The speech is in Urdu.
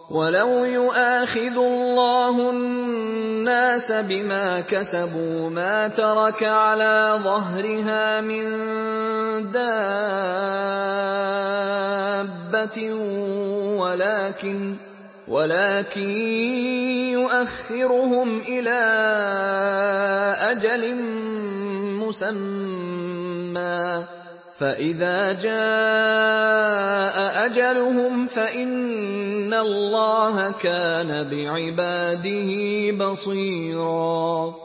وَلَوْ يُؤَاخِذُ اللَّهُ النَّاسَ بِمَا كَسَبُوا مَا تَرَكَ عَلَىٰ ظَهْرِهَا مِن دَابَّةٍ وَلَٰكِن يُؤَخِّرُهُمْ إِلَىٰ أَجَلٍ مُّسَمًّى ۖ فَإِذَا جَاءَ أَجَلُهُمْ فَإِنَّ اللَّهَ كَانَ بِعِبَادِهِ بَصِيرًا